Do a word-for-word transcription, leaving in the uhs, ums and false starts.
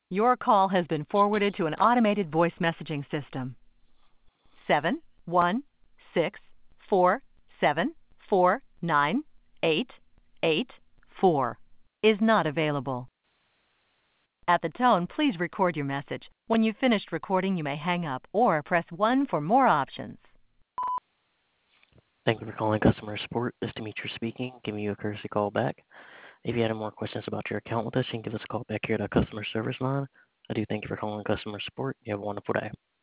Your call has been forwarded to an automated voice messaging system. Seven one six four seven four nine eight eight four is not available. At the tone, please record your message. When you've finished recording, you may hang up or press one for more options. Thank you for calling customer support. This is Demetrius speaking, giving you a courtesy call back. If you had any more questions about your account with us, you can give us a call back here at our customer service line. I do thank you for calling customer support. You have a wonderful day.